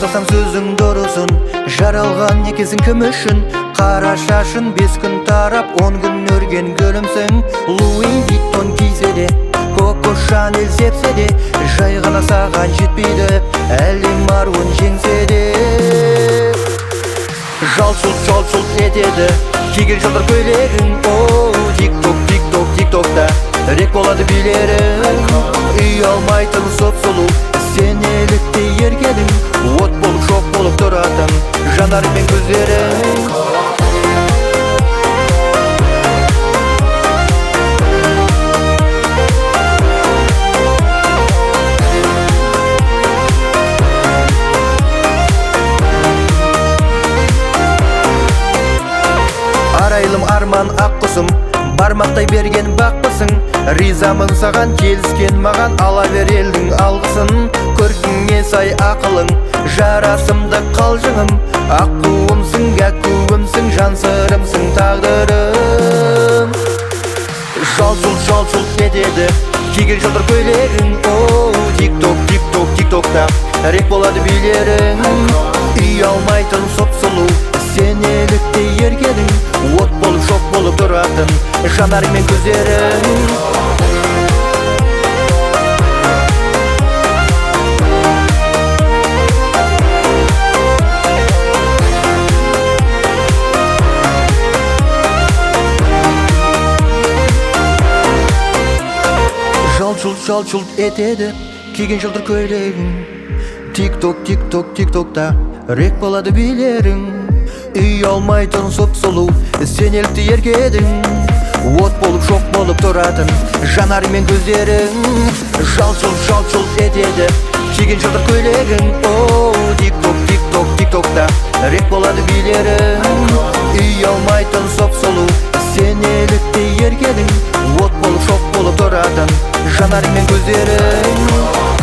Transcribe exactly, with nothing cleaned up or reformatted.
Жасасам сөзің дұрысын, жаралған екесің кім үшін? Қара шашын бес күн тарап, он күн өрген гүлімсің. Луи Виттон кисе де, Коко Шанель сепсе де, жай ғана саған жетпейді, әлем аруын жеңсе де. Жалшылт жалшылт етеді киген жылдар көйлегің. О, тик-ток, тик-ток, тик-токта рек болады билерің. Үй алмайтын соп-солу, сен елікте еркедің. От болып, шоқ болып тұратын жанарың мен көздерің. Арайлым арман ақ құсым, бармақтай берген бақпысың. Ризамын саған келіскен маған, ала бер елдің алғысын. Көркіңе сай ақылың, жарасымды қалжыңым. Аққуымсың, әкуімсің, жан сырымсың, тағдырым. Жалшылт жалшылт етеді киген жылдар көйлегің. О, тик-ток, тик-ток, тик-токта рек болады билерің. Үй алмайтын соп-солу, сен елікте еркедің. От болып, шоқ болып тұратын жанарың мен көздерің. Жалшылт жалшылт етеді киген жылдар көйлегің. Тик-ток, тик-ток, тик-токта рек болады билерің. Үй алмайтын соп-солу, сен елікте еркедің. От болып, шоқ болып тұратын жанарың мен көздерің. Жалшылт жалшылт етеді киген жылдар көйлегің. О, тик-ток, тик-ток, тик-токта рек болады билерің. Үй алмайтын соп-солу, сен елікте еркедің. От болып, шоқ болып тұратын жанарың мен көздерің.